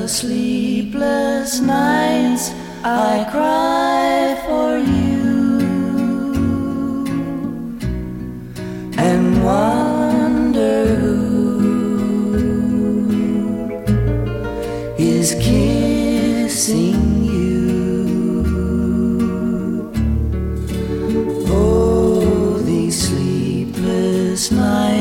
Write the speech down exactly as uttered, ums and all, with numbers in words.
sleepless nights I cry for you and wonder who is kissing you. Oh, these sleepless nights